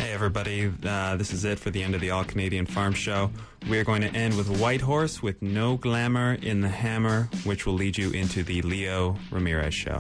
Hey everybody, this is it for the end of the All Canadian Farm Show. We are going to end with White Horse with No Glamour in the Hammer, which will lead you into the Leo Ramirez Show.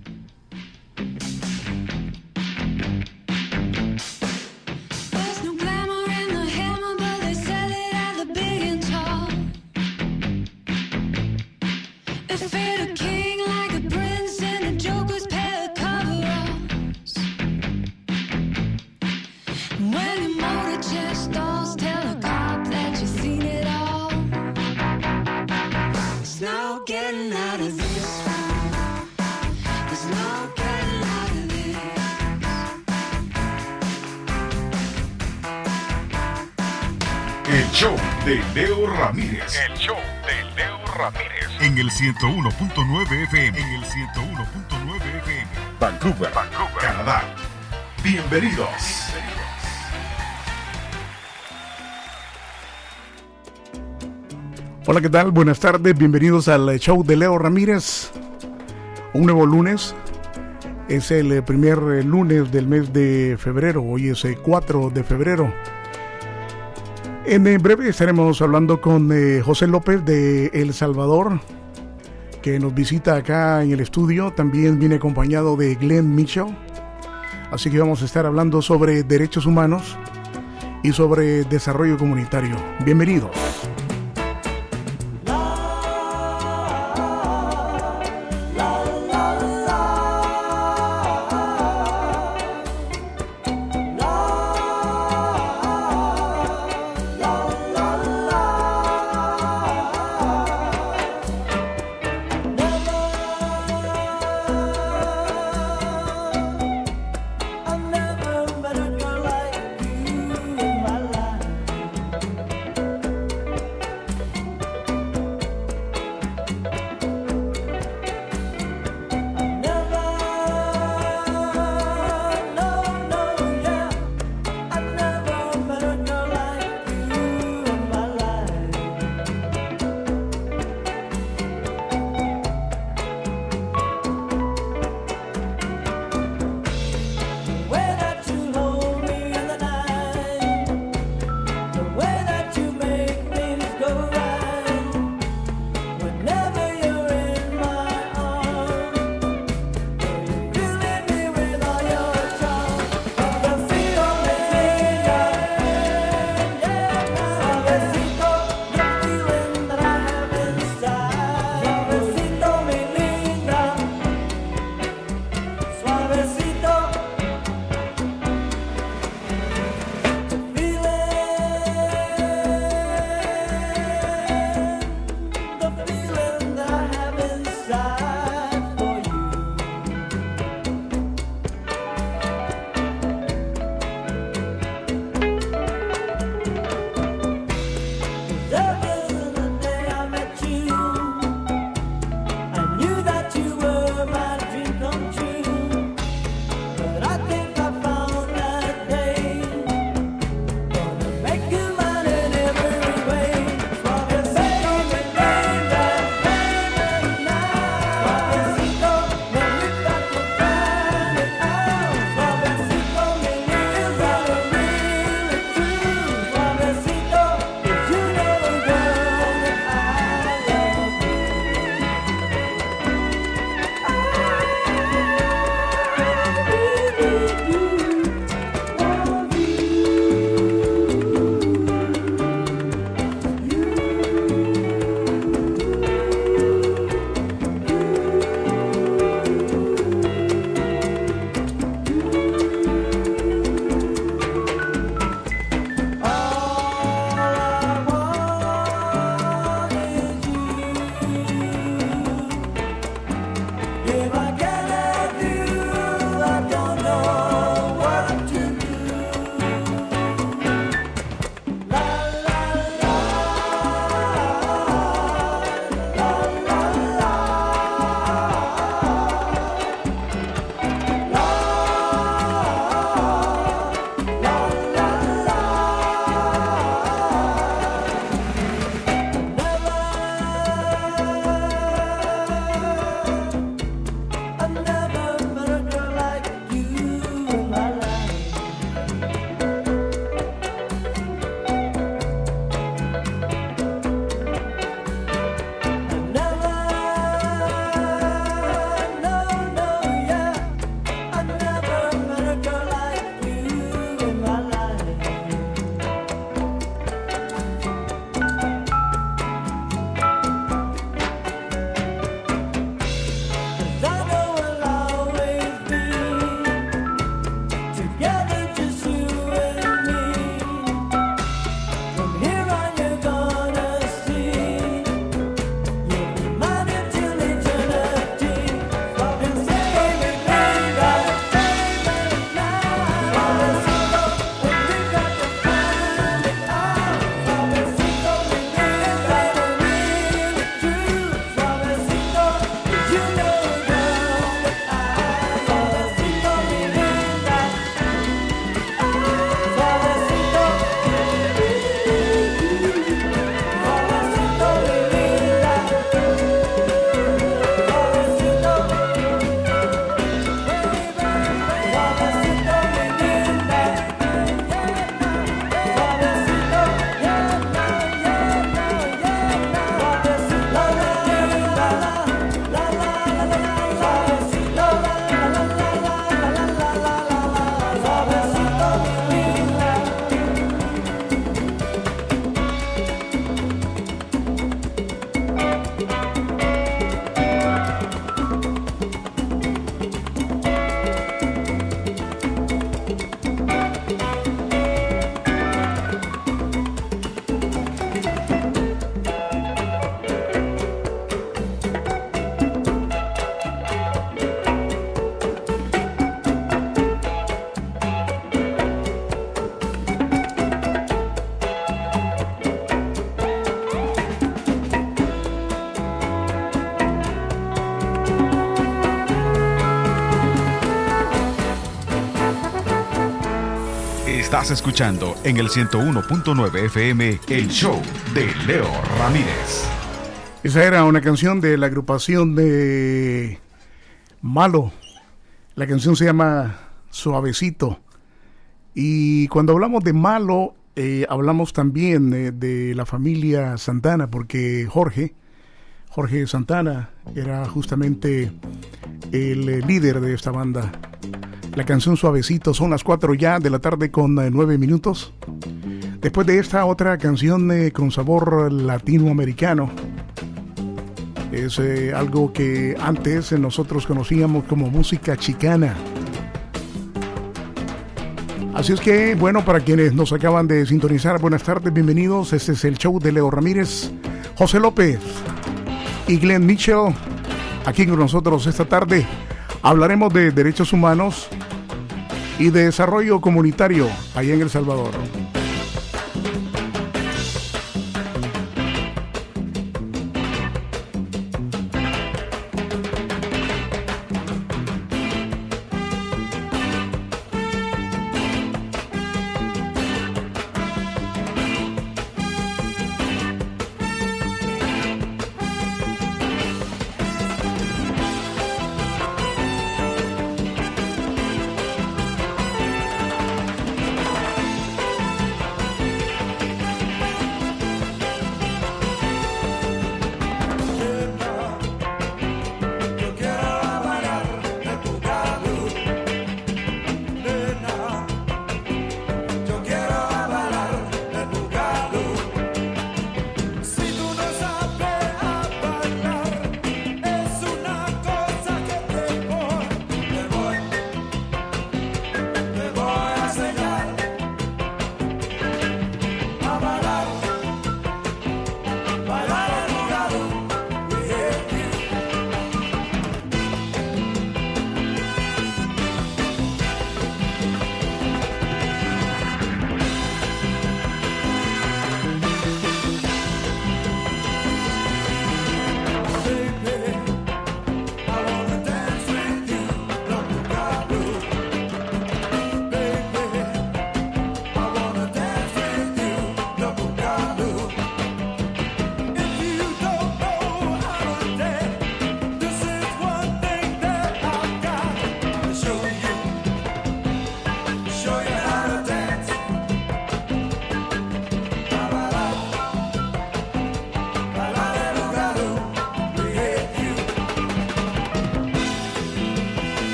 El show de Leo Ramírez. El show de Leo Ramírez. En el 101.9 FM. En el 101.9 FM. Vancouver, Canadá. Bienvenidos. Hola, ¿qué tal? Buenas tardes, bienvenidos al show de Leo Ramírez. Un nuevo lunes. Es el primer lunes del mes de febrero. Hoy es 4 de febrero. En breve estaremos hablando con José López de El Salvador, que nos visita acá en el estudio. También viene acompañado de Glenn Mitchell. Así que vamos a estar hablando sobre derechos humanos y sobre desarrollo comunitario. Bienvenidos. Estás escuchando en el 101.9 FM el show de Leo Ramírez. Esa era una canción de la agrupación de Malo. La canción se llama Suavecito. Y cuando hablamos de Malo, hablamos también de la familia Santana, porque Jorge Santana era justamente el líder de esta banda. La canción Suavecito. Son las 4 ya de la tarde con 9 minutos. Después de esta otra canción con sabor latinoamericano. Es algo que antes nosotros conocíamos como música chicana. Así es que, bueno, para quienes nos acaban de sintonizar, buenas tardes, bienvenidos. Este es el show de Leo Ramírez, José López y Glenn Mitchell. Aquí con nosotros esta tarde hablaremos de derechos humanos y de desarrollo comunitario allá en El Salvador.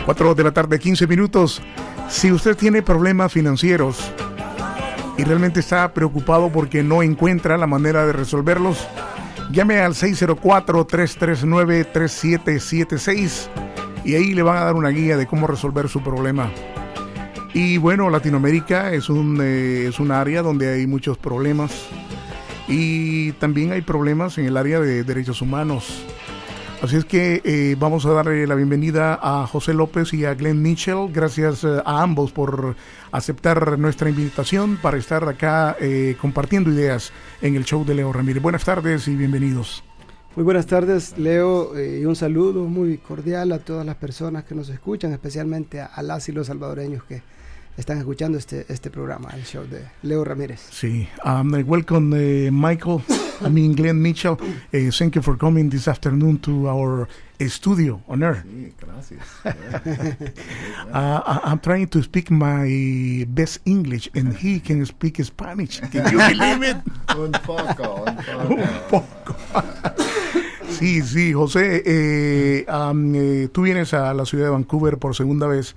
4 de la tarde, 15 minutos. Si usted tiene problemas financieros y realmente está preocupado porque no encuentra la manera de resolverlos, llame al 604-339-3776 y ahí le van a dar una guía de cómo resolver su problema. Y bueno, Latinoamérica es un área donde hay muchos problemas y también hay problemas en el área de derechos humanos. Así es que vamos a darle la bienvenida a José López y a Glenn Mitchell. Gracias a ambos por aceptar nuestra invitación para estar acá compartiendo ideas en el show de Leo Ramírez. Buenas tardes y bienvenidos. Muy buenas tardes, Leo, y un saludo muy cordial a todas las personas que nos escuchan, especialmente a las y los salvadoreños que están escuchando este programa, el show de Leo Ramírez. Sí, welcome Michael, Glenn Mitchell. Thank you for coming this afternoon to our studio on air. Sí, gracias. I'm trying to speak my best English and he can speak Spanish. Can you believe it? Un poco. Sí, José, tú vienes a la ciudad de Vancouver por segunda vez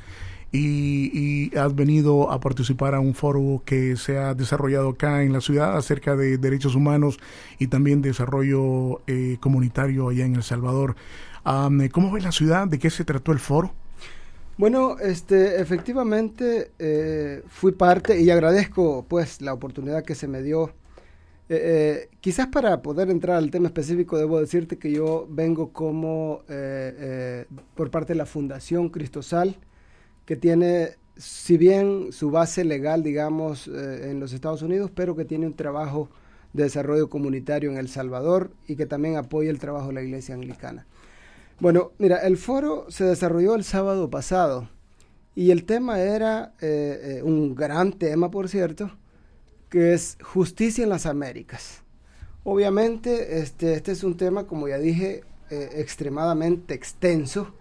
y has venido a participar a un foro que se ha desarrollado acá en la ciudad acerca de derechos humanos y también desarrollo comunitario allá en El Salvador. ¿Cómo ves la ciudad? ¿De qué se trató el foro? Bueno, efectivamente fui parte y agradezco pues la oportunidad que se me dio. Quizás para poder entrar al tema específico debo decirte que yo vengo como por parte de la Fundación Cristosal, que tiene, si bien su base legal, digamos, en los Estados Unidos, pero que tiene un trabajo de desarrollo comunitario en El Salvador y que también apoya el trabajo de la Iglesia Anglicana. Bueno, mira, el foro se desarrolló el sábado pasado y el tema era un gran tema, por cierto, que es justicia en las Américas. Obviamente, este es un tema, como ya dije, extremadamente extenso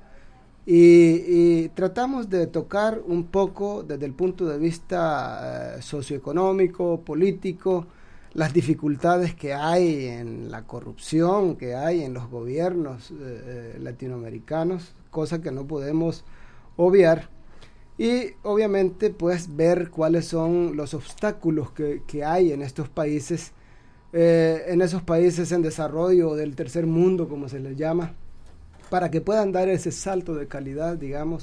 y tratamos de tocar un poco desde el punto de vista socioeconómico, político, las dificultades que hay en la corrupción, que hay en los gobiernos latinoamericanos, cosa que no podemos obviar. Y obviamente pues ver cuáles son los obstáculos que hay en estos países, en esos países en desarrollo del tercer mundo, como se les llama, para que puedan dar ese salto de calidad, digamos,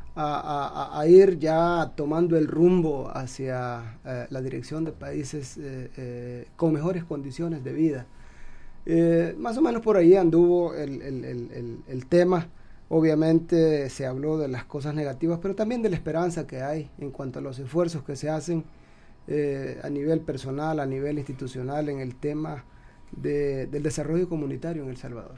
a ir ya tomando el rumbo hacia la dirección de países con mejores condiciones de vida. Más o menos por ahí anduvo el tema. Obviamente se habló de las cosas negativas, pero también de la esperanza que hay en cuanto a los esfuerzos que se hacen a nivel personal, a nivel institucional en el tema del desarrollo comunitario en El Salvador.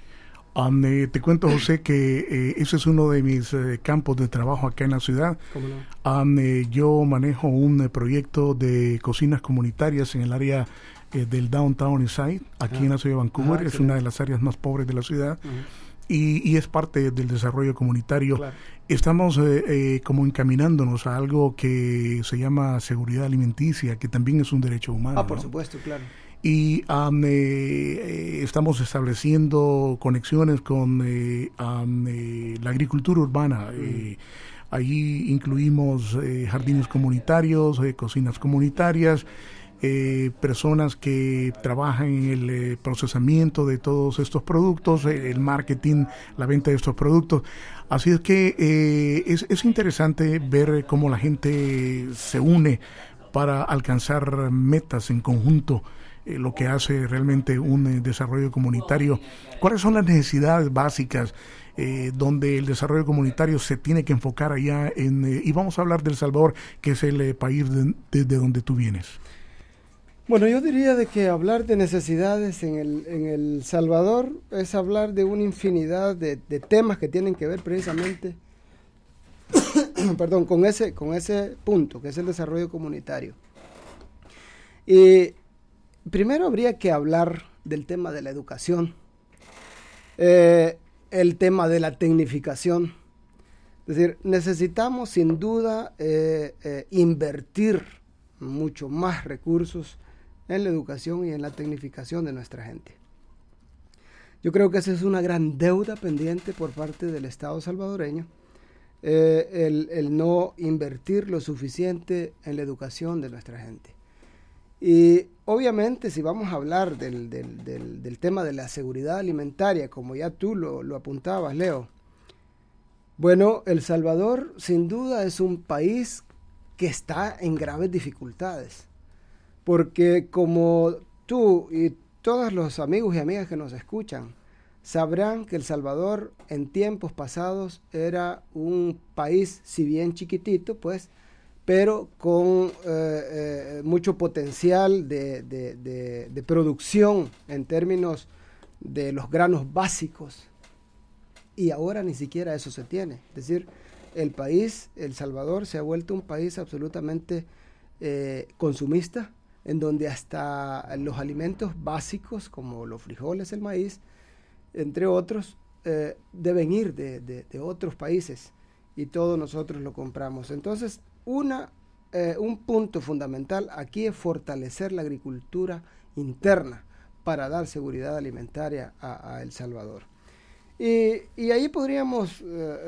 Te cuento, José, que ese es uno de mis campos de trabajo acá en la ciudad. ¿Cómo no? Yo manejo un proyecto de cocinas comunitarias en el área del Downtown Eastside, aquí en la ciudad de Vancouver. Es una de las áreas más pobres de la ciudad. Y es parte del desarrollo comunitario. Claro. Estamos como encaminándonos a algo que se llama seguridad alimenticia, que también es un derecho humano. Por ¿no? supuesto, claro. Y estamos estableciendo conexiones con la agricultura urbana. Allí incluimos jardines comunitarios, cocinas comunitarias, personas que trabajan en el procesamiento de todos estos productos, el marketing, la venta de estos productos. Así es que es interesante ver cómo la gente se une para alcanzar metas en conjunto, lo que hace realmente un desarrollo comunitario. ¿Cuáles son las necesidades básicas donde el desarrollo comunitario se tiene que enfocar allá y vamos a hablar de El Salvador, que es el país desde donde tú vienes? Bueno, yo diría de que hablar de necesidades en El Salvador es hablar de una infinidad de temas que tienen que ver precisamente perdón, con ese punto, que es el desarrollo comunitario. Y primero habría que hablar del tema de la educación, el tema de la tecnificación. Es decir, necesitamos sin duda invertir mucho más recursos en la educación y en la tecnificación de nuestra gente. Yo creo que esa es una gran deuda pendiente por parte del Estado salvadoreño, el no invertir lo suficiente en la educación de nuestra gente. Y obviamente si vamos a hablar del tema de la seguridad alimentaria, como ya tú lo apuntabas, Leo, bueno, El Salvador sin duda es un país que está en graves dificultades, porque como tú y todos los amigos y amigas que nos escuchan sabrán que El Salvador en tiempos pasados era un país, si bien chiquitito, pues, pero con mucho potencial de producción en términos de los granos básicos, y ahora ni siquiera eso se tiene. Es decir, el país, El Salvador, se ha vuelto un país absolutamente consumista, en donde hasta los alimentos básicos como los frijoles, el maíz, entre otros, deben ir de otros países, y todos nosotros lo compramos. Entonces, un punto fundamental aquí es fortalecer la agricultura interna para dar seguridad alimentaria a El Salvador. Y ahí podríamos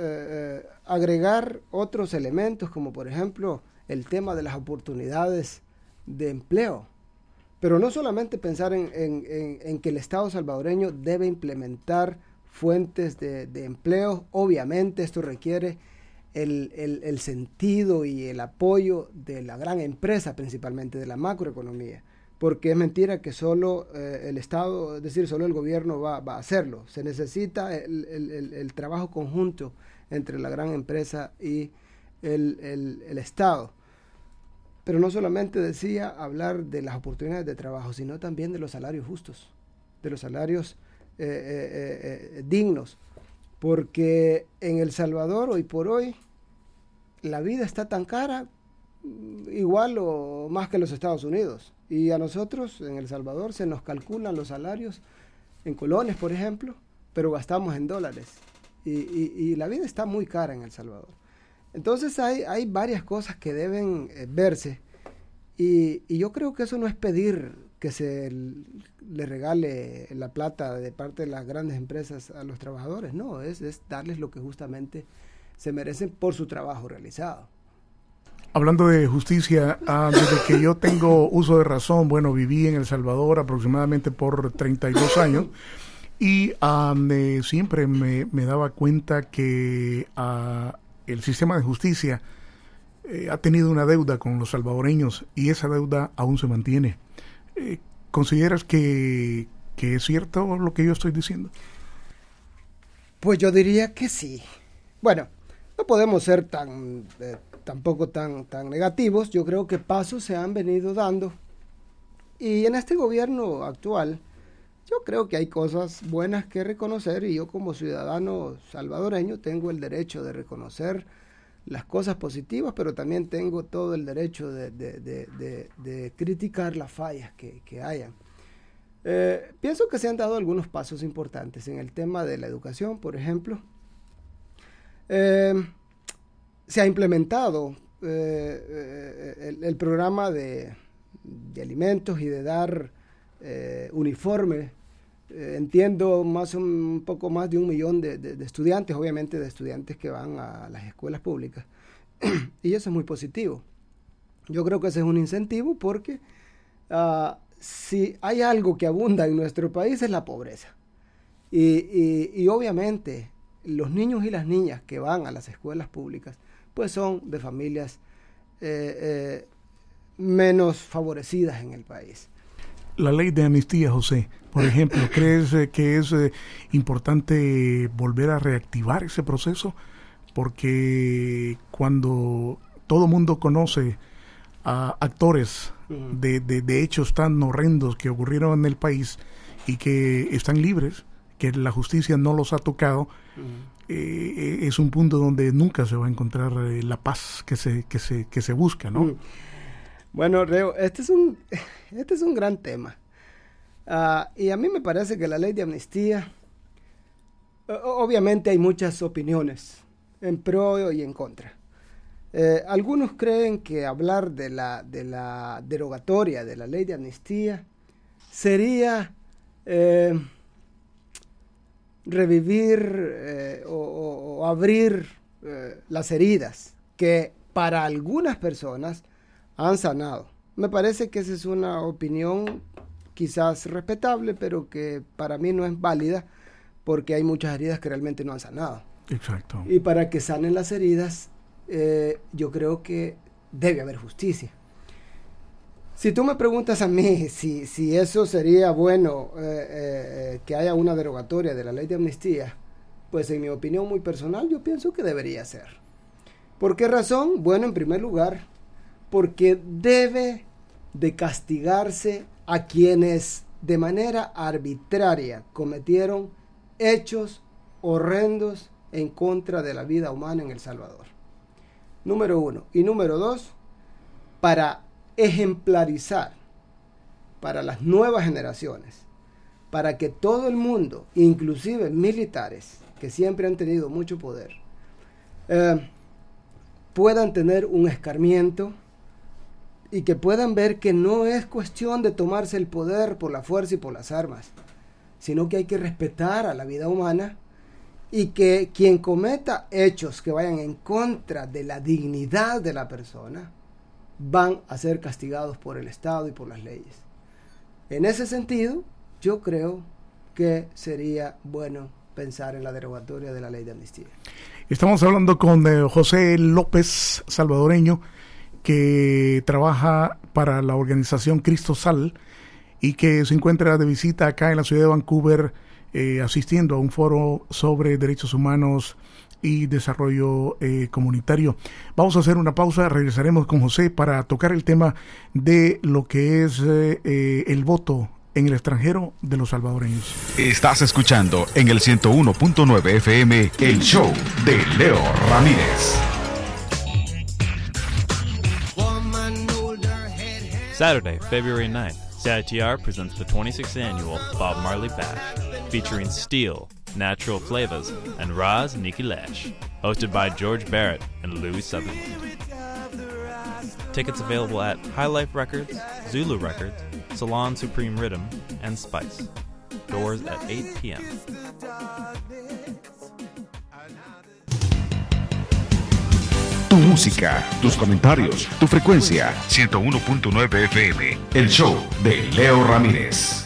agregar otros elementos, como por ejemplo el tema de las oportunidades de empleo. Pero no solamente pensar en que el Estado salvadoreño debe implementar fuentes de empleo. Obviamente esto requiere el sentido y el apoyo de la gran empresa, principalmente de la macroeconomía, porque es mentira que solo el Estado, es decir, solo el gobierno va a hacerlo. Se necesita el trabajo conjunto entre la gran empresa y el Estado. Pero no solamente decía hablar de las oportunidades de trabajo, sino también de los salarios justos, de los salarios dignos, porque en El Salvador hoy por hoy la vida está tan cara, igual o más que en los Estados Unidos, y a nosotros en El Salvador se nos calculan los salarios en colones, por ejemplo, pero gastamos en dólares, y la vida está muy cara en El Salvador. Entonces hay varias cosas que deben verse, y yo creo que eso no es pedir que se le regale la plata de parte de las grandes empresas a los trabajadores, no, es darles lo que justamente se merecen por su trabajo realizado. Hablando de justicia, desde que yo tengo uso de razón, bueno, viví en El Salvador aproximadamente por 32 años, y siempre me daba cuenta que el sistema de justicia ha tenido una deuda con los salvadoreños, y esa deuda aún se mantiene. ¿Consideras que es cierto lo que yo estoy diciendo? Pues yo diría que sí. Bueno, no podemos ser tampoco tan negativos. Yo creo que pasos se han venido dando, y en este gobierno actual yo creo que hay cosas buenas que reconocer, y yo como ciudadano salvadoreño tengo el derecho de reconocer las cosas positivas, pero también tengo todo el derecho de criticar las fallas que hayan. Pienso que se han dado algunos pasos importantes en el tema de la educación, por ejemplo. Se ha implementado el programa de alimentos y de dar uniforme. Entiendo un poco más de 1 millón de estudiantes, obviamente de estudiantes que van a las escuelas públicas, y eso es muy positivo. Yo creo que ese es un incentivo, porque si hay algo que abunda en nuestro país es la pobreza, y obviamente los niños y las niñas que van a las escuelas públicas pues son de familias menos favorecidas en el país. La ley de amnistía, José, por ejemplo, ¿crees que es importante volver a reactivar ese proceso? Porque cuando todo mundo conoce a actores de hechos tan horrendos que ocurrieron en el país y que están libres, que la justicia no los ha tocado, es un punto donde nunca se va a encontrar la paz que se busca, ¿no? Bueno, Leo, este es un gran tema. Y a mí me parece que la ley de amnistía, obviamente hay muchas opiniones en pro y en contra. Algunos creen que hablar de la derogatoria de la ley de amnistía sería revivir o abrir las heridas que para algunas personas han sanado. Me parece que esa es una opinión quizás respetable, pero que para mí no es válida, porque hay muchas heridas que realmente no han sanado. Exacto. Y para que sanen las heridas, yo creo que debe haber justicia. Si tú me preguntas a mí si eso sería bueno, que haya una derogatoria de la ley de amnistía, pues en mi opinión muy personal yo pienso que debería ser. ¿Por qué razón? Bueno, en primer lugar, porque debe de castigarse a quienes de manera arbitraria cometieron hechos horrendos en contra de la vida humana en El Salvador. Número 1. Y número 2, para ejemplarizar para las nuevas generaciones, para que todo el mundo, inclusive militares, que siempre han tenido mucho poder, puedan tener un escarmiento y que puedan ver que no es cuestión de tomarse el poder por la fuerza y por las armas, sino que hay que respetar a la vida humana, y que quien cometa hechos que vayan en contra de la dignidad de la persona van a ser castigados por el Estado y por las leyes. En ese sentido, yo creo que sería bueno pensar en la derogatoria de la ley de amnistía. Estamos hablando con José López, salvadoreño, que trabaja para la organización Cristo Sal y que se encuentra de visita acá en la ciudad de Vancouver, asistiendo a un foro sobre derechos humanos y desarrollo comunitario. Vamos a hacer una pausa, regresaremos con José para tocar el tema de lo que es el voto en el extranjero de los salvadoreños. Estás escuchando en el 101.9 FM el show de Leo Ramírez. Saturday, February 9th, CITR presents the 26th annual Bob Marley Bash, featuring Steel, Natural Flavors, and Roz Nikki Lash, hosted by George Barrett and Louis Sutherland. Tickets available at High Life Records, Zulu Records, Salon Supreme Rhythm, and Spice. Doors at 8 p.m. Tu música, tus comentarios, tu frecuencia, 101.9 FM, el show de Leo Ramírez.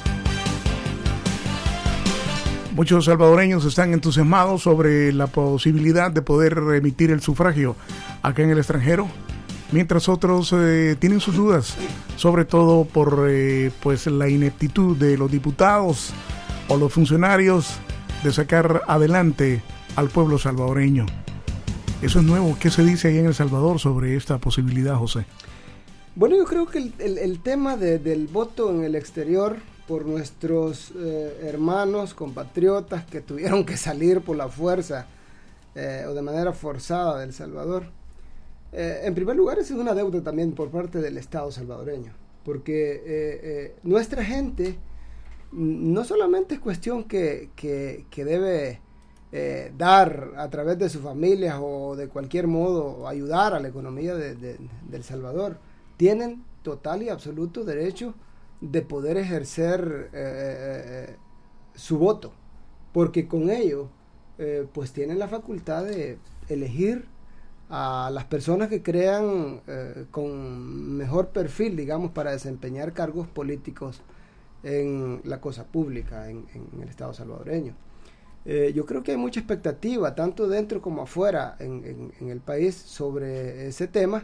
Muchos salvadoreños están entusiasmados sobre la posibilidad de poder emitir el sufragio acá en el extranjero, mientras otros tienen sus dudas, sobre todo por pues la ineptitud de los diputados o los funcionarios de sacar adelante al pueblo salvadoreño. Eso es nuevo. ¿Qué se dice ahí en El Salvador sobre esta posibilidad, José? Bueno, yo creo que el tema del voto en el exterior por nuestros hermanos, compatriotas que tuvieron que salir por la fuerza o de manera forzada de El Salvador, en primer lugar es una deuda también por parte del Estado salvadoreño, porque nuestra gente no solamente es cuestión que debe dar a través de sus familias o de cualquier modo ayudar a la economía de El Salvador, tienen total y absoluto derecho de poder ejercer su voto, porque con ello pues tienen la facultad de elegir a las personas que crean con mejor perfil, digamos, para desempeñar cargos políticos en la cosa pública en el Estado salvadoreño. Yo creo que hay mucha expectativa, tanto dentro como afuera en el país, sobre ese tema.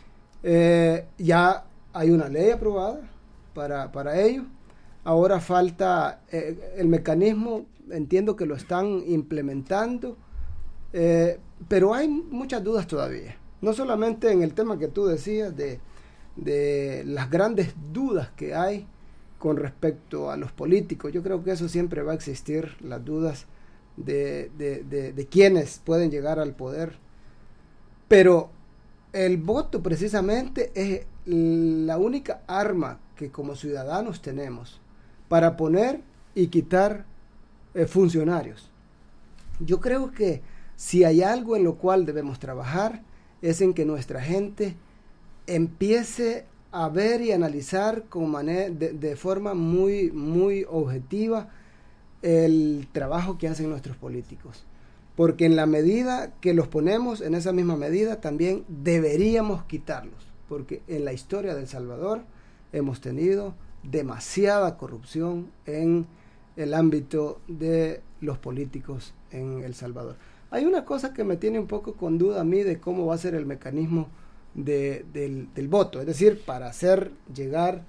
Ya hay una ley aprobada para ello. Ahora falta el mecanismo, entiendo que lo están implementando, pero hay muchas dudas todavía. No solamente en el tema que tú decías de las grandes dudas que hay con respecto a los políticos. Yo creo que eso siempre va a existir, las dudas de quienes pueden llegar al poder, pero el voto precisamente es la única arma que como ciudadanos tenemos para poner y quitar funcionarios. Yo creo que si hay algo en lo cual debemos trabajar es en que nuestra gente empiece a ver y analizar de forma muy, muy objetiva el trabajo que hacen nuestros políticos, porque en la medida que los ponemos, en esa misma medida también deberíamos quitarlos, porque en la historia de El Salvador hemos tenido demasiada corrupción en el ámbito de los políticos en El Salvador. Hay una cosa que me tiene un poco con duda a mí de cómo va a ser el mecanismo del voto, es decir, para hacer llegar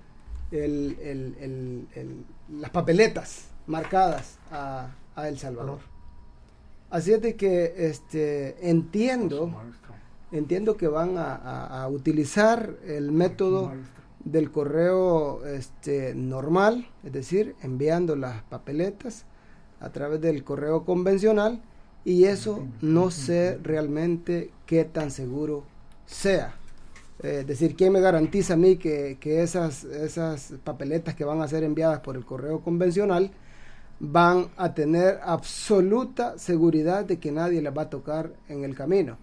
las papeletas marcadas a El Salvador. Así es de que entiendo que van a utilizar el método del correo normal, es decir, enviando las papeletas a través del correo convencional, y eso no sé realmente qué tan seguro sea. Es decir, ¿quién me garantiza a mí que esas papeletas que van a ser enviadas por el correo convencional van a tener absoluta seguridad de que nadie las va a tocar en el camino?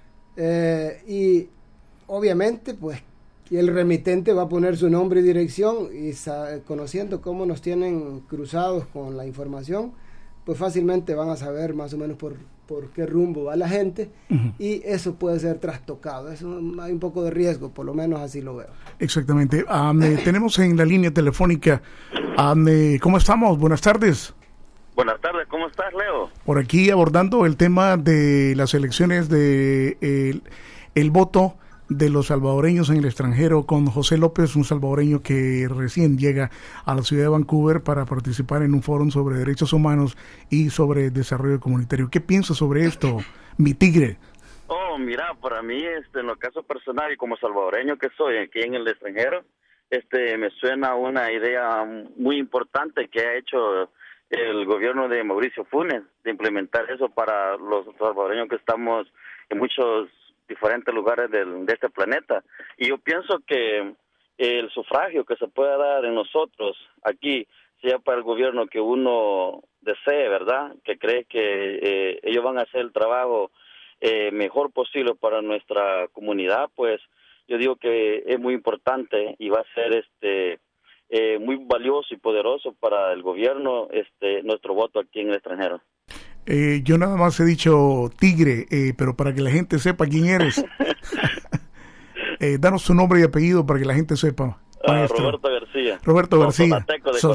Y obviamente, pues, el remitente va a poner su nombre y dirección, y conociendo cómo nos tienen cruzados con la información, pues fácilmente van a saber más o menos por qué rumbo va la gente, y eso puede ser trastocado. Eso hay un poco de riesgo, por lo menos así lo veo. Exactamente. Tenemos en la línea telefónica, ¿cómo estamos? Buenas tardes. Buenas tardes, ¿cómo estás, Leo? Por aquí abordando el tema de las elecciones de el voto de los salvadoreños en el extranjero con José López, un salvadoreño que recién llega a la ciudad de Vancouver para participar en un foro sobre derechos humanos y sobre desarrollo comunitario. ¿Qué piensas sobre esto, mi tigre? Oh, mira, para mí, en lo caso personal y como salvadoreño que soy aquí en el extranjero, me suena una idea muy importante que ha hecho el gobierno de Mauricio Funes, de implementar eso para los salvadoreños que estamos en muchos diferentes lugares de este planeta. Y yo pienso que el sufragio que se pueda dar en nosotros aquí, sea para el gobierno que uno desee, ¿verdad?, que cree que ellos van a hacer el trabajo mejor posible para nuestra comunidad, pues yo digo que es muy importante y va a ser muy valioso y poderoso para el gobierno nuestro voto aquí en el extranjero. Yo nada más he dicho tigre, pero para que la gente sepa quién eres. Danos tu nombre y apellido para que la gente sepa. Roberto García. Roberto García.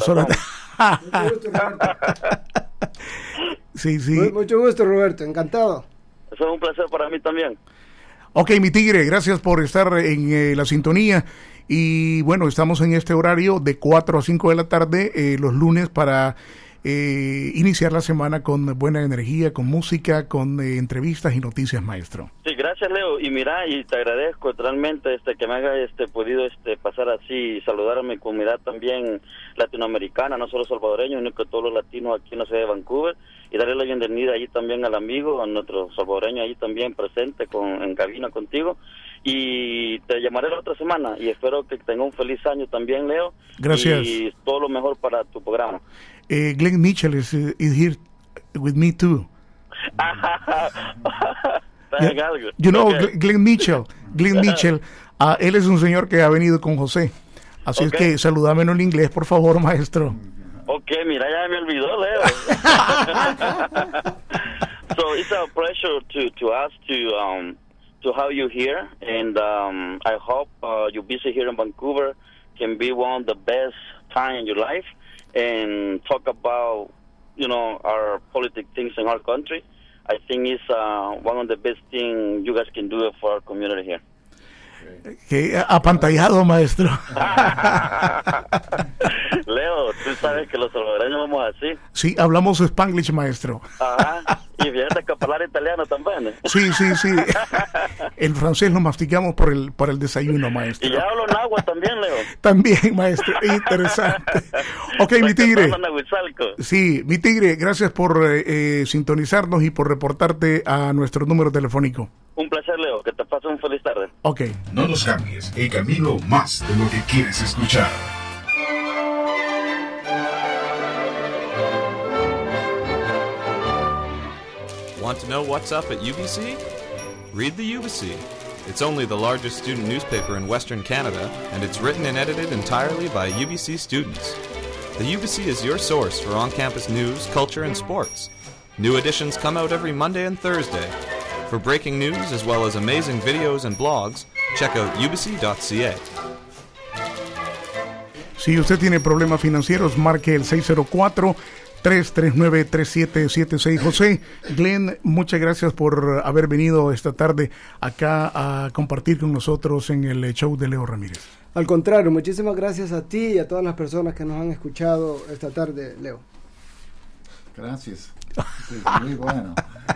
Sí. Mucho gusto, Roberto, encantado. Eso es un placer para mí también. Ok, mi tigre, gracias por estar en la sintonía. Y bueno, estamos en este horario de 4 a 5 de la tarde, los lunes, para iniciar la semana con buena energía, con música, con entrevistas y noticias, maestro. Sí, gracias, Leo, y mira, y te agradezco realmente que me hayas podido pasar así y saludar a mi comunidad también latinoamericana, no solo salvadoreños, sino que todos los latinos aquí en la ciudad de Vancouver, y darle la bienvenida allí también al amigo, a nuestro salvadoreño allí también presente en cabina contigo, y te llamaré la otra semana, y espero que tenga un feliz año también, Leo. Gracias. Y todo lo mejor para tu programa. Glenn Mitchell is here with me too. You know, okay. Glenn Mitchell, él es un señor que ha venido con José. Así es que saludame en el inglés, por favor, maestro. Ok, mira, ya me olvidó, Leo. So it's a pleasure to us to have you here, and I hope your visit here in Vancouver can be one of the best time in your life, and talk about, our politic things in our country. I think it's one of the best things you guys can do for our community here. Qué apantallado, maestro. Leo, tú sabes que los salvadoreños vamos así. Sí, hablamos Spanglish, maestro. Ajá. Y fíjate que hablar italiano también. Sí. El francés lo masticamos por el desayuno, maestro. Y ya hablo náhuatl también, Leo. También, maestro. Interesante. Ok, mi tigre. Sí, mi tigre, gracias por sintonizarnos y por reportarte a nuestro número telefónico. Un placer, Leo. Que te pases un feliz tarde. Ok. No nos cambies. En camino, más de lo que quieres escuchar. Want to know what's up at UBC? Read the UBC. It's only the largest student newspaper in Western Canada, and it's written and edited entirely by UBC students. The UBC is your source for on-campus news, culture, and sports. New editions come out every Monday and Thursday. For breaking news as well as amazing videos and blogs, check out ubc.ca. Si usted tiene problemas financieros, marque el 604-339-3776. José, Glenn, muchas gracias por haber venido esta tarde acá a compartir con nosotros en el show de Leo Ramírez. Al contrario, muchísimas gracias a ti y a todas las personas que nos han escuchado esta tarde, Leo. Gracias. Sí, muy bueno.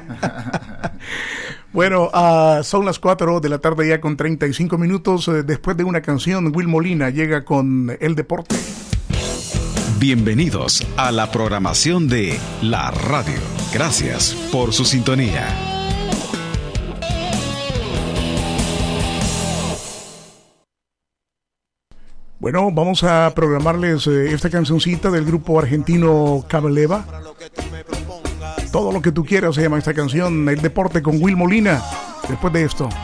Bueno, son las 4 de la tarde ya con 35 minutos. Después de una canción, Will Molina llega con el deporte. Bienvenidos a la programación de la radio. Gracias por su sintonía. Bueno, vamos a programarles esta cancioncita del grupo argentino Cabeleva. Todo lo que tú quieras se llama esta canción, El Deporte con Will Molina. Después de esto.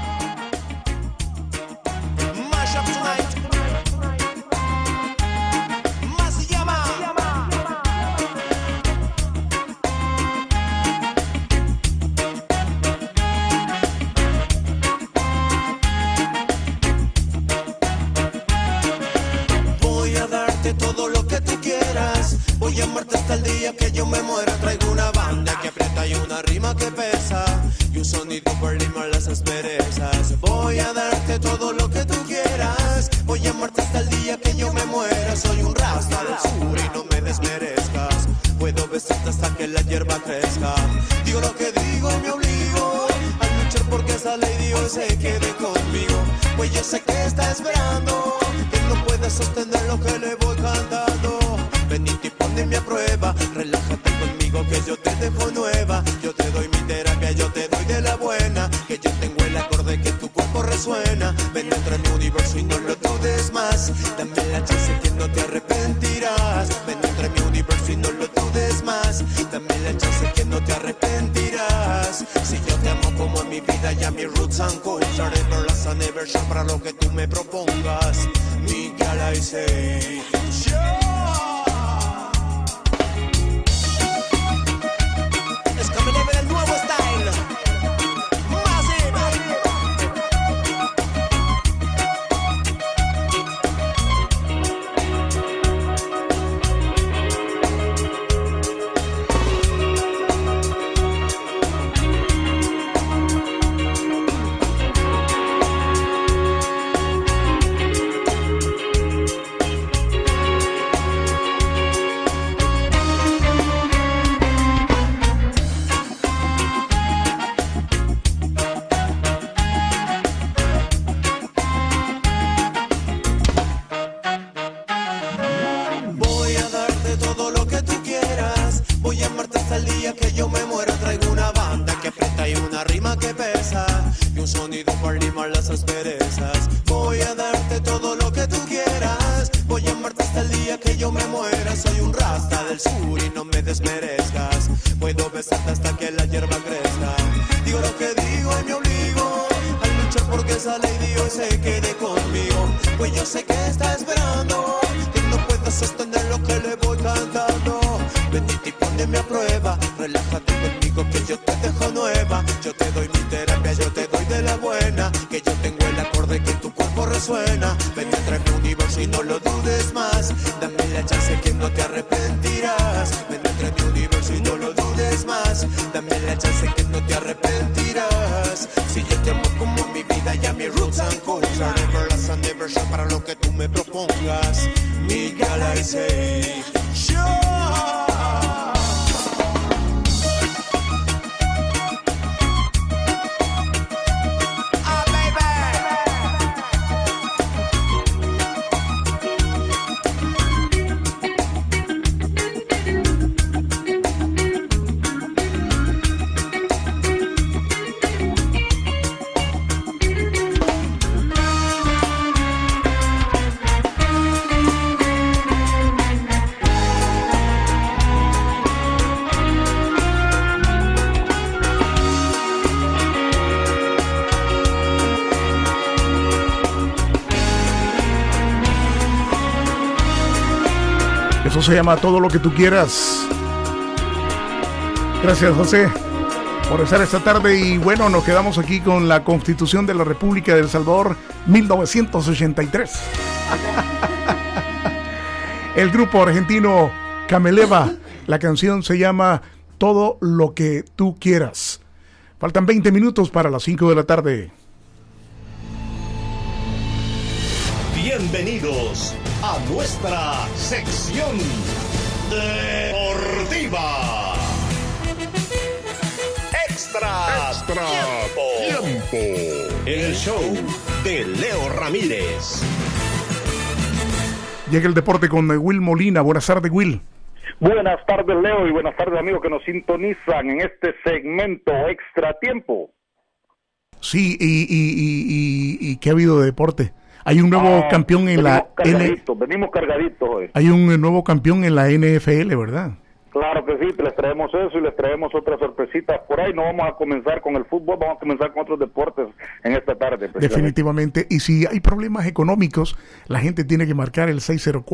Voy a darte todo lo que tú quieras. Voy a amarte hasta el día que yo me muera. Traigo una banda que aprieta y una rima que pesa y un sonido para limar las asperezas. Voy a darte todo lo que tú quieras. Voy a amarte hasta el día que yo me muera. Soy un rasta del sur y no me desmerezcas. Puedo besarte hasta que la hierba crezca. Digo lo que digo y me obligo a luchar porque esa lady hoy se quede conmigo. Pues yo sé que está esperando, que no puede sostener lo que le voy cantando. Venite y ponme a prueba, relájate conmigo que yo te dejo nueva. Yo te doy mi terapia, yo te doy de la buena, que yo tengo el acorde que tu cuerpo resuena. Ven, entra en mi universo y no lo dudes más. Dame la chance que no te arrepentirás. Ven, entra en mi universo y no lo dudes más. Dame la chance que no te arrepentirás. Si yo te amo como en mi vida y a mi roots and culture, never last and never shall, para lo que tú me propongas. Mi girl, I say, es que me debe el nuevo style. Masiva. Voy a darte todo lo que tú quieras. Voy a amarte hasta el día que yo me muera. Traigo una banda que aprieta y una rima que pesa y un sonido para limar las asperezas. Voy a darte todo lo que tú quieras. Voy a amarte hasta el día que yo me muera. Soy un rasta del sur y no me desmerezcas. Puedo besarte hasta que la hierba crezca. Digo lo que digo y me obligo a luchar porque esa lady hoy se quede conmigo. Pues yo sé que está esperando, que no pueda sostener lo que le voy cantando. Venite y poneme a prueba, relájate conmigo que yo te dejo nueva. Yo te doy mi terapia, yo te doy de la buena, que yo tengo el acorde que tu cuerpo resuena. Ven, entra en mi universo y no lo dudes más. Dame la chance que no te arrepentirás. Ven, entra en mi universo y no lo dudes más. Dame la chance que no te arrepentirás. Si yo te amo como mi vida y a mi roots and culture, never last and never shall, para lo que tú me propongas. Mi girl, I say, Eso se llama Todo lo que tú quieras. Gracias, José, por estar esta tarde. Y bueno, nos quedamos aquí con la Constitución de la República de El Salvador, 1983. El grupo argentino Cameleva, la canción se llama Todo lo que tú quieras. Faltan 20 minutos para las 5 de la tarde. Bienvenidos a nuestra sección deportiva. Extra tiempo. El show de Leo Ramírez. Llega el deporte con Will Molina. Buenas tardes, Will. Buenas tardes, Leo, y buenas tardes, amigos que nos sintonizan en este segmento Extra Tiempo. Sí, y ¿qué ha habido de deporte? Hay un nuevo campeón en la venimos cargaditos hoy. Hay un nuevo campeón en la NFL, ¿verdad? Claro que sí, les traemos eso y les traemos otras sorpresitas por ahí. No vamos a comenzar con el fútbol, vamos a comenzar con otros deportes en esta tarde. Definitivamente. Y si hay problemas económicos, la gente tiene que marcar el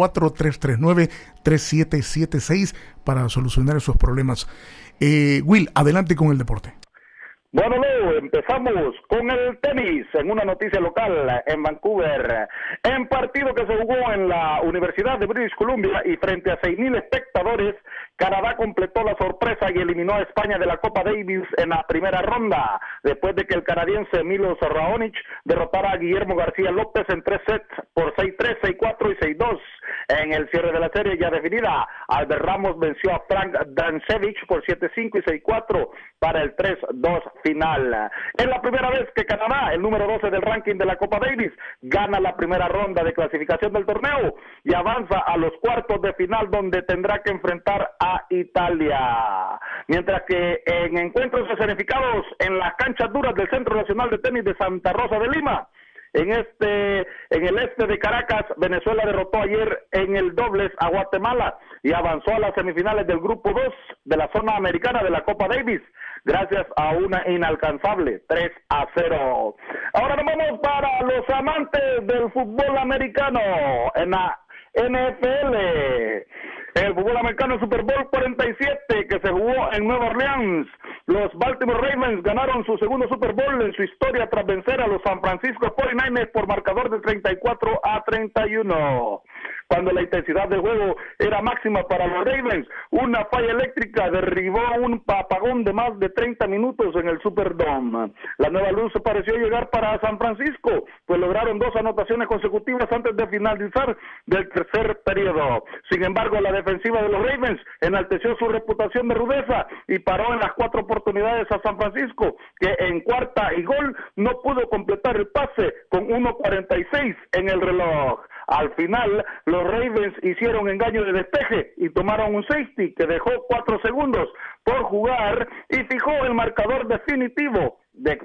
604-339-3776 para solucionar esos problemas. Will, adelante con el deporte. Bueno, Leo, empezamos con el tenis en una noticia local en Vancouver. En partido que se jugó en la Universidad de British Columbia y frente a 6,000 espectadores, Canadá completó la sorpresa y eliminó a España de la Copa Davis en la primera ronda, después de que el canadiense Milos Raonic derrotara a Guillermo García López en 3 sets por 6-3, 6-4 y 6-2. En el cierre de la serie ya definida, Albert Ramos venció a Frank Dancevich por 7-5 y 6-4 para el 3-2 final. Es la primera vez que Canadá, el número 12 del ranking de la Copa Davis, gana la primera ronda de clasificación del torneo y avanza a los cuartos de final, donde tendrá que enfrentar a Italia. Mientras que en encuentros escenificados en las canchas duras del Centro Nacional de Tenis de Santa Rosa de Lima, en el este de Caracas, Venezuela derrotó ayer en el dobles a Guatemala y avanzó a las semifinales del grupo 2 de la zona americana de la Copa Davis, gracias a una inalcanzable 3-0. Ahora nos vamos para los amantes del fútbol americano en la NFL. El fútbol americano, Super Bowl 47, que se jugó en Nueva Orleans. Los Baltimore Ravens ganaron su segundo Super Bowl en su historia tras vencer a los San Francisco 49ers por marcador de 34-31. Cuando la intensidad del juego era máxima para los Ravens, una falla eléctrica derribó un apagón de más de 30 minutos en el Superdome. La nueva luz pareció llegar para San Francisco, pues lograron 2 anotaciones consecutivas antes de finalizar del tercer periodo. Sin embargo, la defensiva de los Ravens enalteció su reputación de rudeza y paró en las 4 oportunidades a San Francisco, que en cuarta y gol no pudo completar el pase con 1:46 en el reloj. Al final, los Ravens hicieron engaño de despeje y tomaron un safety que dejó 4 segundos por jugar y fijó el marcador definitivo de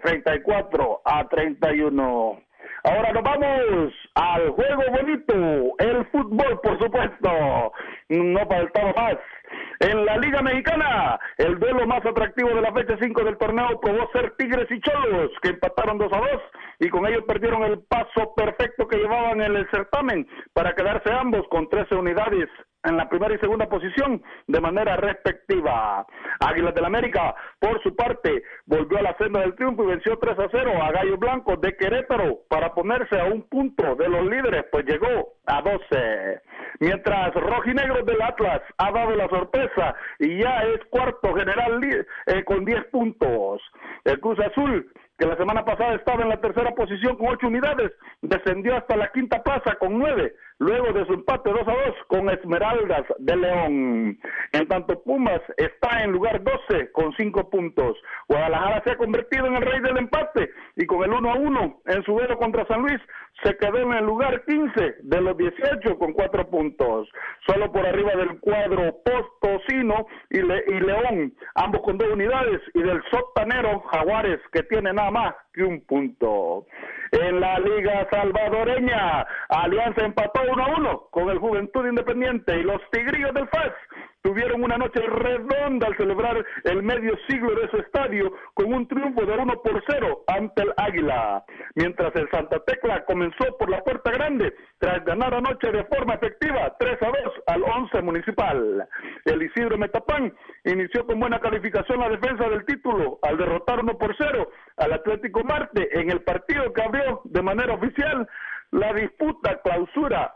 34-31. Ahora nos vamos al juego bonito, el fútbol, por supuesto. No faltaba más. En la Liga Mexicana, el duelo más atractivo de la fecha 5 del torneo probó ser Tigres y Cholos, que empataron 2-2 y con ello perdieron el paso perfecto que llevaban en el certamen para quedarse ambos con 13 unidades en la primera y segunda posición de manera respectiva. Águilas del América, por su parte, volvió a la senda del triunfo y venció 3-0 a Gallos Blancos de Querétaro para ponerse a un punto de los líderes, pues llegó a 12. Mientras Rojinegros del Atlas ha dado la sorpresa y ya es cuarto general con 10 puntos. El Cruz Azul, que la semana pasada estaba en la tercera posición con 8 unidades, descendió hasta la quinta plaza con 9, luego de su empate 2-2 con Esmeraldas de León. En tanto, Pumas está en lugar 12 con 5 puntos. Guadalajara se ha convertido en el rey del empate y con el 1-1 en su duelo contra San Luis se quedó en el lugar 15 de los 18 con 4 puntos. Solo por arriba del cuadro Potosino y León, ambos con 2 unidades, y del sotanero Jaguares, que tiene nada más que 1 punto. En la Liga Salvadoreña, Alianza empató 1-1 con el Juventud Independiente y los Tigrillos del FAS tuvieron una noche redonda al celebrar el medio siglo de su estadio con un triunfo de 1-0 ante el Águila, mientras el Santa Tecla comenzó por la puerta grande tras ganar anoche de forma efectiva 3-2 al Once Municipal. El Isidro Metapán inició con buena calificación la defensa del título al derrotar 1-0 al Atlético Marte en el partido que abrió de manera oficial la disputa clausura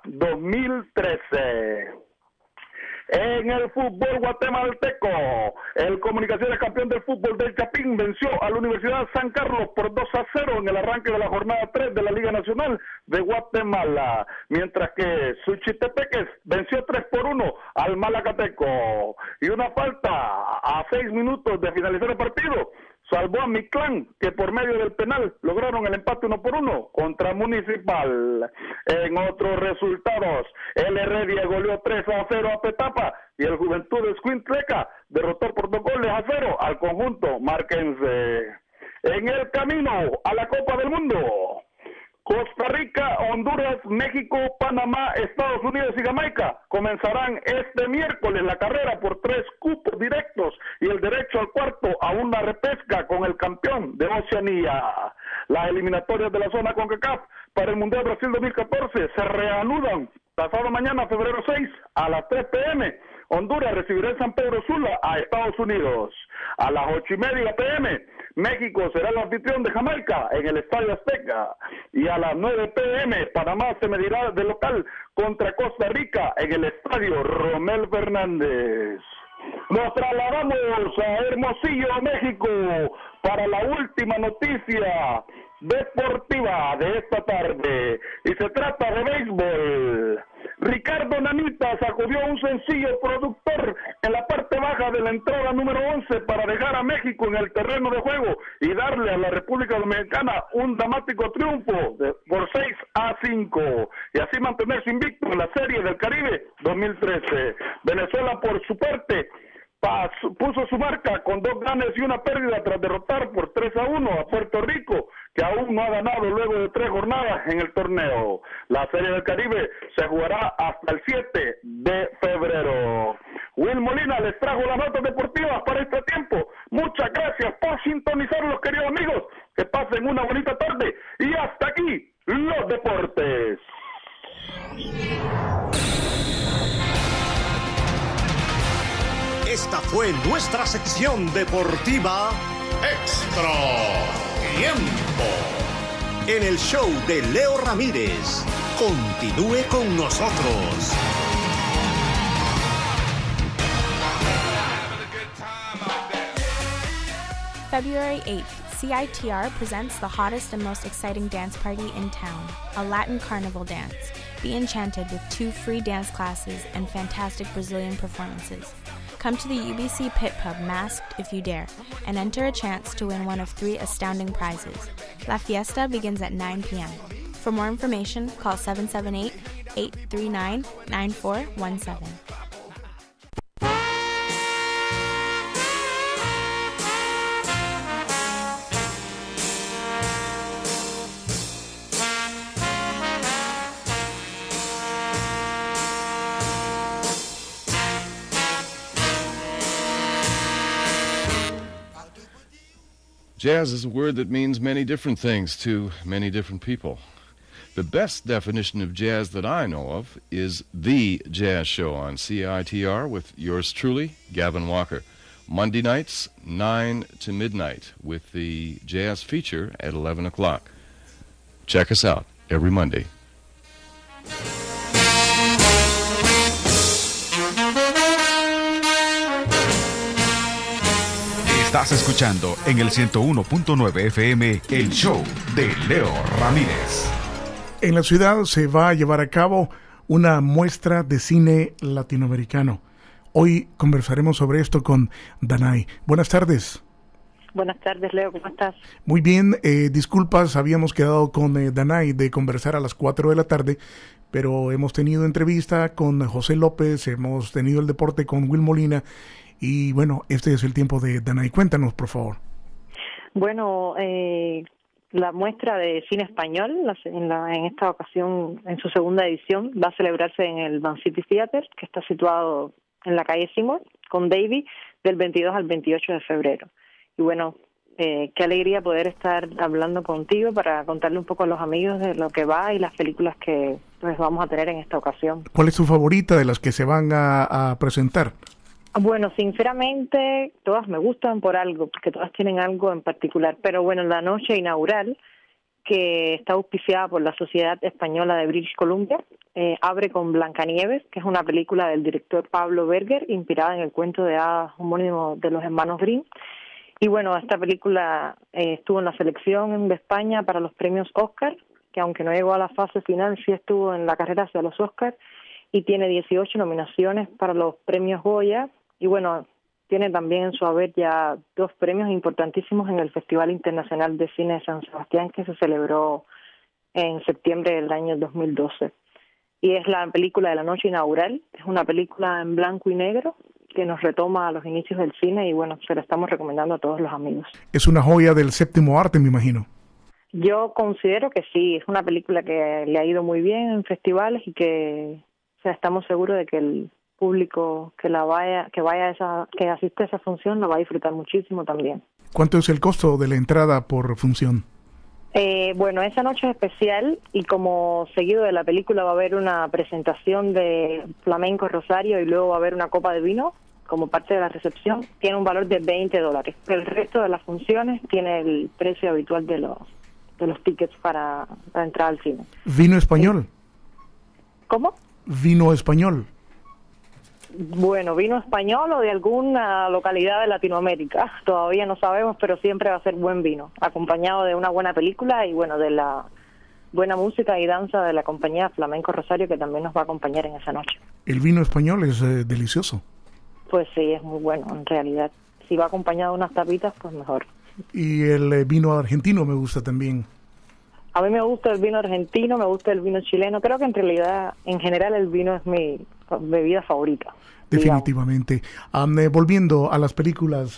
2013. En el fútbol guatemalteco, el Comunicaciones, campeón del fútbol del Chapín, venció a la Universidad San Carlos por 2-0 en el arranque de la jornada 3 de la Liga Nacional de Guatemala, mientras que Suchitepeques venció 3-1 al Malacateco. Y una falta a 6 minutos de finalizar el partido salvó a Mictlán, que por medio del penal lograron el empate 1-1 contra Municipal. En otros resultados, el Heredia goleó 3-0 a Petapa y el Juventud de Escuintleca derrotó por 2-0 al conjunto marquense. En el camino a la Copa del Mundo, Costa Rica, Honduras, México, Panamá, Estados Unidos y Jamaica comenzarán este miércoles la carrera por 3 cupos directos y el derecho al cuarto a una repesca con el campeón de Oceanía. Las eliminatorias de la zona CONCACAF para el Mundial Brasil 2014 se reanudan pasado mañana, febrero 6, a las 3 p.m. Honduras recibirá en San Pedro Sula a Estados Unidos. A las 8:30 p.m. México será el anfitrión de Jamaica en el Estadio Azteca. Y a las 9 p.m. Panamá se medirá de local contra Costa Rica en el Estadio Romel Fernández. Nos trasladamos a Hermosillo, México, para la última noticia deportiva de esta tarde, y se trata de béisbol. Ricardo Nanita sacudió un sencillo productor en la parte baja de la entrada número 11 para dejar a México en el terreno de juego y darle a la República Dominicana un dramático triunfo por 6-5 y así mantenerse invicto en la Serie del Caribe 2013. Venezuela, por su parte, puso su marca con 2 ganes y una pérdida tras derrotar por 3-1 a Puerto Rico, que aún no ha ganado luego de 3 jornadas en el torneo. La Serie del Caribe se jugará hasta el 7 de febrero. Will Molina les trajo las notas deportivas para este tiempo. Muchas gracias por sintonizarlos, queridos amigos. Que pasen una bonita tarde. Y hasta aquí, los deportes. Esta fue nuestra sección deportiva Extra Tiempo en el show de Leo Ramírez. Continúe con nosotros. February 8th, CITR presents the hottest and most exciting dance party in town, a Latin carnival dance. Be enchanted with 2 free dance classes and fantastic Brazilian performances. Come to the UBC Pit Pub masked if you dare, and enter a chance to win one of 3 astounding prizes. La fiesta begins at 9 p.m. For more information, call 778-839-9417. Jazz is a word that means many different things to many different people. The best definition of jazz that I know of is The Jazz Show on CITR with yours truly, Gavin Walker. Monday nights, 9 to midnight, with the jazz feature at 11 o'clock. Check us out every Monday. Estás escuchando en el 101.9 FM el show de Leo Ramírez. En la ciudad se va a llevar a cabo una muestra de cine latinoamericano. Hoy conversaremos sobre esto con Danay. Buenas tardes. Buenas tardes, Leo, ¿cómo estás? Muy bien, disculpas, habíamos quedado con Danay de conversar a las 4 de la tarde, pero hemos tenido entrevista con José López, hemos tenido el deporte con Will Molina. Y bueno, este es el tiempo de Danay. Cuéntanos, por favor. Bueno, la muestra de cine español, en esta ocasión, en su segunda edición, va a celebrarse en el Man City Theater, que está situado en la calle Seymour, con Davy, del 22 al 28 de febrero. Y bueno, qué alegría poder estar hablando contigo para contarle un poco a los amigos de lo que va y las películas que pues vamos a tener en esta ocasión. ¿Cuál es tu favorita de las que se van a presentar? Bueno, sinceramente, todas me gustan por algo, porque todas tienen algo en particular. Pero bueno, la noche inaugural, que está auspiciada por la Sociedad Española de British Columbia, abre con Blancanieves, que es una película del director Pablo Berger, inspirada en el cuento de hadas homónimo de los hermanos Grimm. Y bueno, esta película estuvo en la selección de España para los premios Oscar, que aunque no llegó a la fase final, sí estuvo en la carrera hacia los Oscar, y tiene 18 nominaciones para los premios Goya. Y bueno, tiene también en su haber ya 2 premios importantísimos en el Festival Internacional de Cine de San Sebastián, que se celebró en septiembre del año 2012. Y es la película de la noche inaugural, es una película en blanco y negro que nos retoma a los inicios del cine y bueno, se la estamos recomendando a todos los amigos. Es una joya del séptimo arte, me imagino. Yo considero que sí, es una película que le ha ido muy bien en festivales y que estamos seguros de que el público que asiste a esa función la va a disfrutar muchísimo también. ¿Cuánto es el costo de la entrada por función? Bueno, esa noche es especial y como seguido de la película va a haber una presentación de Flamenco Rosario y luego va a haber una copa de vino como parte de la recepción. Tiene un valor de $20. El resto de las funciones tiene el precio habitual de los tickets para entrar al cine. ¿Vino español? ¿Cómo? ¿Vino español? Bueno, vino español o de alguna localidad de Latinoamérica. Todavía no sabemos, pero siempre va a ser buen vino, acompañado de una buena película y bueno, de la buena música y danza de la compañía Flamenco Rosario, que también nos va a acompañar en esa noche. ¿El vino español es delicioso? Pues sí, es muy bueno, en realidad. Si va acompañado de unas tapitas, pues mejor. Y el vino argentino me gusta también. A mí me gusta el vino argentino, me gusta el vino chileno. Creo que en realidad, en general, el vino es mi bebida favorita. Definitivamente. Volviendo a las películas,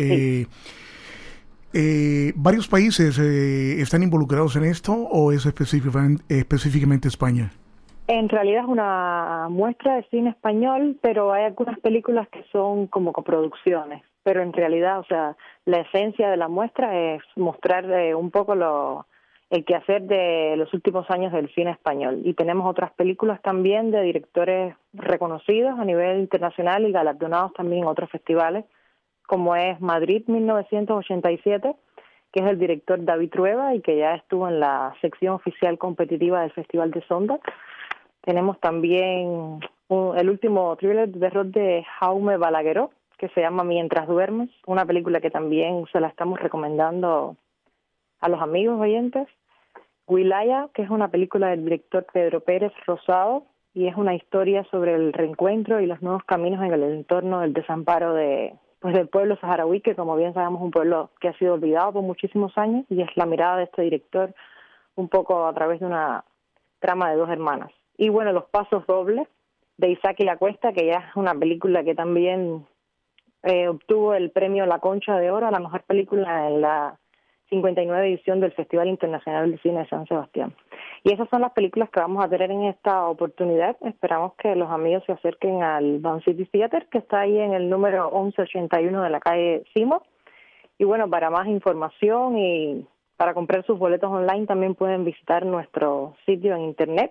¿varios países están involucrados en esto o es específicamente España? En realidad es una muestra de cine español, pero hay algunas películas que son como coproducciones. Pero en realidad, o sea, la esencia de la muestra es mostrar un poco el quehacer de los últimos años del cine español. Y tenemos otras películas también de directores reconocidos a nivel internacional y galardonados también en otros festivales, como es Madrid 1987, que es el director David Trueba y que ya estuvo en la sección oficial competitiva del Festival de Sonda. Tenemos también el último thriller de terror de Jaume Balagueró, que se llama Mientras duermes, una película que también se la estamos recomendando a los amigos oyentes. Wilaya, que es una película del director Pedro Pérez Rosado y es una historia sobre el reencuentro y los nuevos caminos en el entorno del desamparo del pueblo saharaui, que como bien sabemos es un pueblo que ha sido olvidado por muchísimos años, y es la mirada de este director un poco a través de una trama de 2 hermanas. Y bueno, Los pasos dobles de Isaac y la Cuesta, que ya es una película que también obtuvo el premio La Concha de Oro a la mejor película en la 59 edición del Festival Internacional de Cine de San Sebastián. Y esas son las películas que vamos a tener en esta oportunidad. Esperamos que los amigos se acerquen al Van City Theater, que está ahí en el número 1181 de la calle Seymour. Y bueno, para más información y para comprar sus boletos online también pueden visitar nuestro sitio en internet,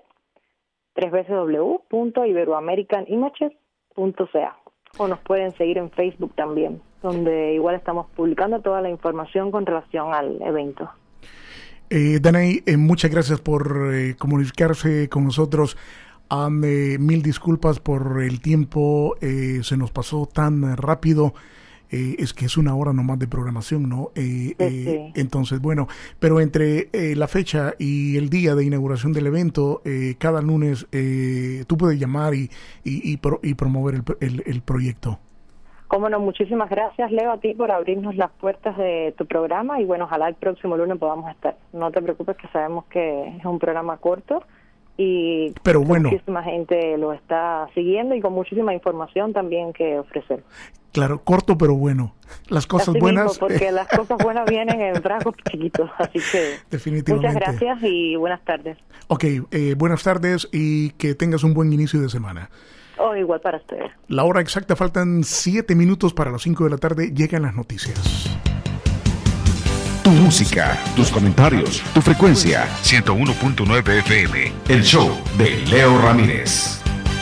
www.iberoamericanimages.ca, o nos pueden seguir en Facebook también, donde igual estamos publicando toda la información con relación al evento. Danae, muchas gracias por comunicarse con nosotros. Mil disculpas por el tiempo, se nos pasó tan rápido. Es que es 1 hora nomás de programación, ¿no? Sí. Entonces, bueno, pero entre la fecha y el día de inauguración del evento, cada lunes tú puedes llamar y promover el proyecto. Cómo no, muchísimas gracias, Leo, a ti por abrirnos las puertas de tu programa y bueno, ojalá el próximo lunes podamos estar. No te preocupes, que sabemos que es un programa corto y pero bueno, muchísima gente lo está siguiendo y con muchísima información también que ofrecer. Claro, corto pero bueno. Las cosas así buenas... mismo, porque las cosas buenas vienen en frascos chiquitos, así que... Definitivamente. Muchas gracias y buenas tardes. Ok, buenas tardes y que tengas un buen inicio de semana. Oh, igual para ustedes. La hora exacta, faltan 7 minutos para las 5 de la tarde. Llegan las noticias. Tu música, tus comentarios, tu frecuencia, 101.9 FM. El show de Leo Ramírez.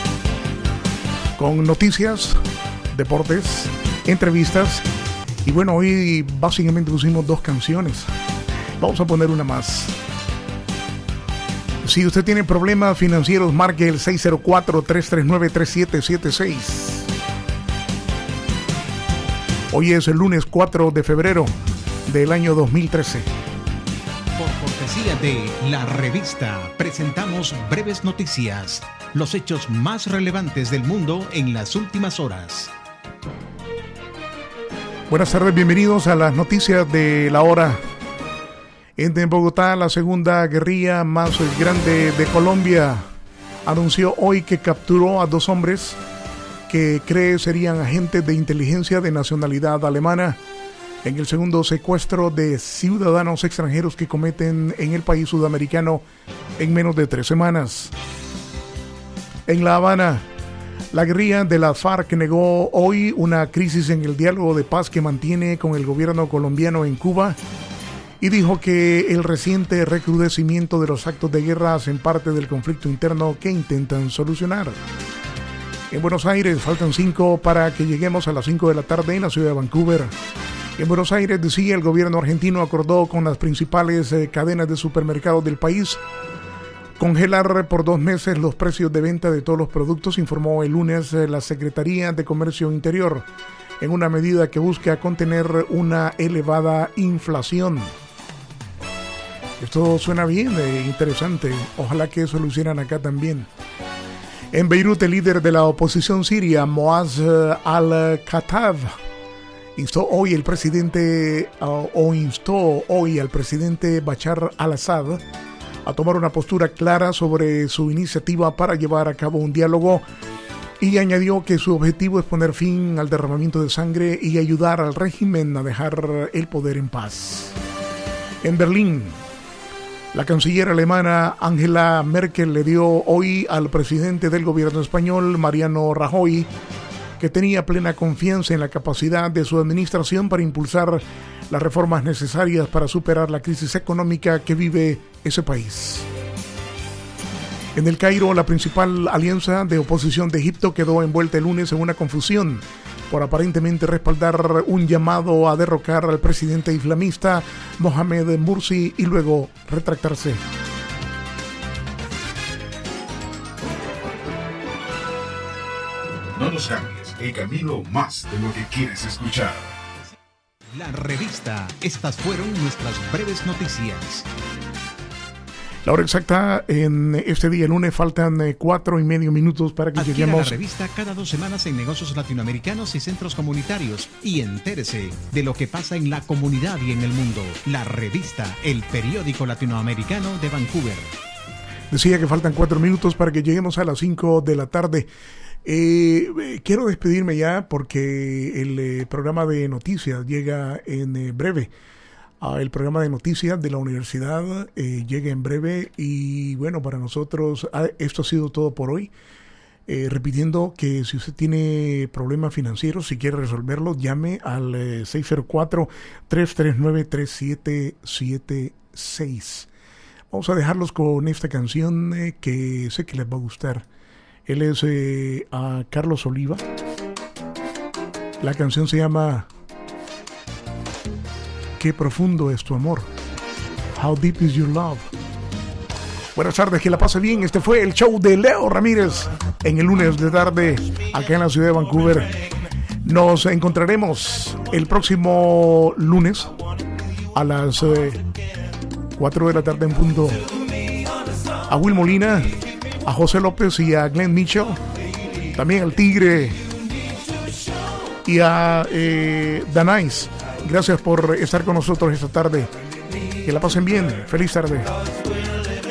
Con noticias, deportes, entrevistas. Y bueno, hoy básicamente pusimos 2 canciones. Vamos a poner una más. Si usted tiene problemas financieros, marque el 604-339-3776. Hoy es el lunes 4 de febrero del año 2013. Por cortesía de La Revista, presentamos breves noticias, los hechos más relevantes del mundo en las últimas horas. Buenas tardes, bienvenidos a las noticias de la hora. En Bogotá, la segunda guerrilla más grande de Colombia anunció hoy que capturó a 2 hombres que cree serían agentes de inteligencia de nacionalidad alemana en el segundo secuestro de ciudadanos extranjeros que cometen en el país sudamericano en menos de 3 semanas. En La Habana, la guerrilla de la FARC negó hoy una crisis en el diálogo de paz que mantiene con el gobierno colombiano en Cuba y dijo que el reciente recrudecimiento de los actos de guerra hacen parte del conflicto interno que intentan solucionar. En Buenos Aires faltan 5 para que lleguemos a las 5 de la tarde en la ciudad de Vancouver. En Buenos Aires, decía, el gobierno argentino acordó con las principales cadenas de supermercados del país congelar por 2 meses los precios de venta de todos los productos, informó el lunes la Secretaría de Comercio Interior, en una medida que busca contener una elevada inflación. Esto suena bien, interesante. Ojalá que eso lo hicieran acá también. En Beirut, el líder de la oposición siria, Moaz al-Khattab, instó hoy al presidente Bashar al-Assad a tomar una postura clara sobre su iniciativa para llevar a cabo un diálogo, y añadió que su objetivo es poner fin al derramamiento de sangre y ayudar al régimen a dejar el poder en paz. En Berlín, la canciller alemana Angela Merkel le dio hoy al presidente del gobierno español, Mariano Rajoy, que tenía plena confianza en la capacidad de su administración para impulsar las reformas necesarias para superar la crisis económica que vive ese país. En El Cairo, la principal alianza de oposición de Egipto quedó envuelta el lunes en una confusión por aparentemente respaldar un llamado a derrocar al presidente islamista Mohamed Morsi y luego retractarse. No nos cambies el camino más de lo que quieres escuchar. La Revista, estas fueron nuestras breves noticias. La hora exacta en este día lunes, faltan 4:30 minutos para que Adquiera lleguemos. La Revista cada 2 semanas en negocios latinoamericanos y centros comunitarios y entérese de lo que pasa en la comunidad y en el mundo. La Revista, el periódico latinoamericano de Vancouver. Decía que faltan 4 minutos para que lleguemos a las 5 de la tarde. Quiero despedirme ya porque el programa de noticias llega en breve. El programa de noticias de la universidad llega en breve y bueno, para nosotros esto ha sido todo por hoy. Repitiendo que si usted tiene problemas financieros, si quiere resolverlos, llame al 604-339-3776. Vamos a dejarlos con esta canción que sé que les va a gustar. Él es a Carlos Oliva. La canción se llama Qué profundo es tu amor. How deep is your love. Buenas tardes, que la pase bien. Este fue el show de Leo Ramírez en el lunes de tarde acá en la ciudad de Vancouver. Nos encontraremos el próximo lunes a las 4 de la tarde en punto. A Will Molina, a José López y a Glenn Mitchell, también al Tigre y a Danais. Gracias por estar con nosotros esta tarde. Que la pasen bien. Feliz tarde.